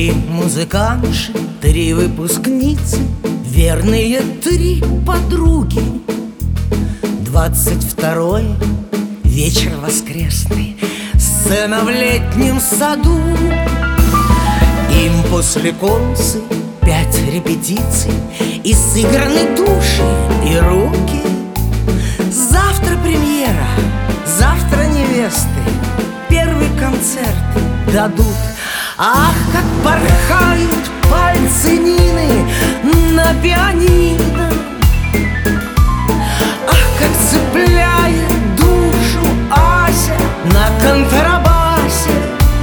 Три музыкантши, три выпускницы, верные три подруги. 22-е, вечер воскресный, сцена в летнем саду. Им после концы 5 репетиций, и сыграны души и руки. Завтра премьера, завтра невесты, первый концерт дадут. Ах, как порхают пальцы Нины на пианино! Ах, как цепляет душу Ася на контрабасе!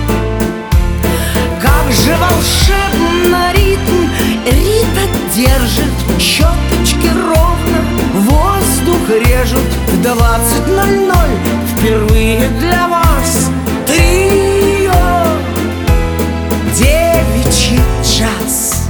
Как же волшебно ритм Рита держит, щеточки ровно воздух режут. В 20:00 впервые для вас трио, девичий джаз.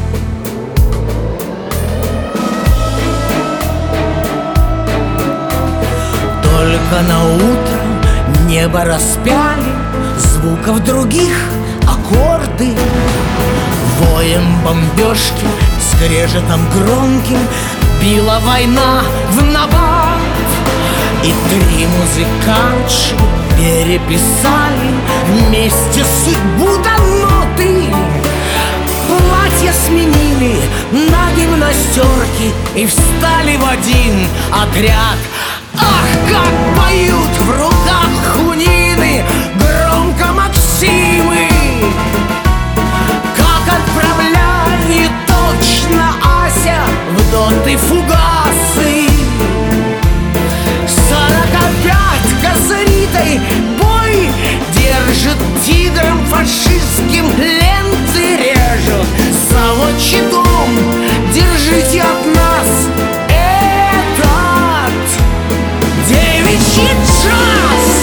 Только на утро небо распяли, звуков других аккорды. Воем бомбежки, скрежетом громким била война в набат. И три музыкантши переписали вместе судьбу до ноты. Платья сменили на гимнастерки и встали в один отряд. Ах, как поют в руках у Нины громко Максимы! Как отправляет точно Ася в доты фугасы! 45-ка с Ритой бой держит, тигром фашистским ленты режут. Заводчий дом, держите от нас этот девичий джаз!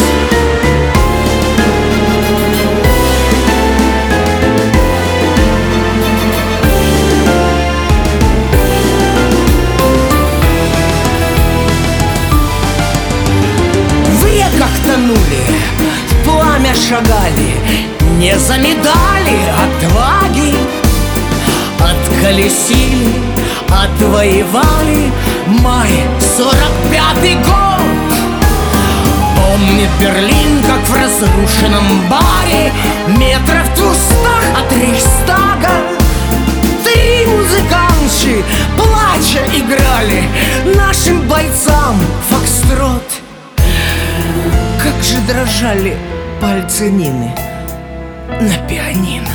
В реках тонули, в пламя шагали, не за медали отваги. Отколесили, отвоевали май 45-й год. Помнит Берлин, как в разрушенном баре, метров 200 от Рейхстага. Три музыкантши, плача, играли нашим бойцам фокстрот. Как же дрожали пальцы Нины на пианино!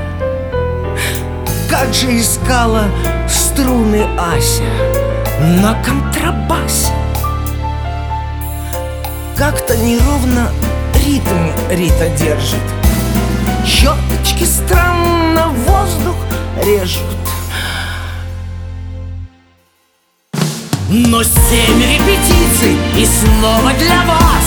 Как же искала струны Ася на контрабасе! Как-то неровно ритм Рита держит, щеточки странно воздух режут. Но 7 репетиций, и снова для вас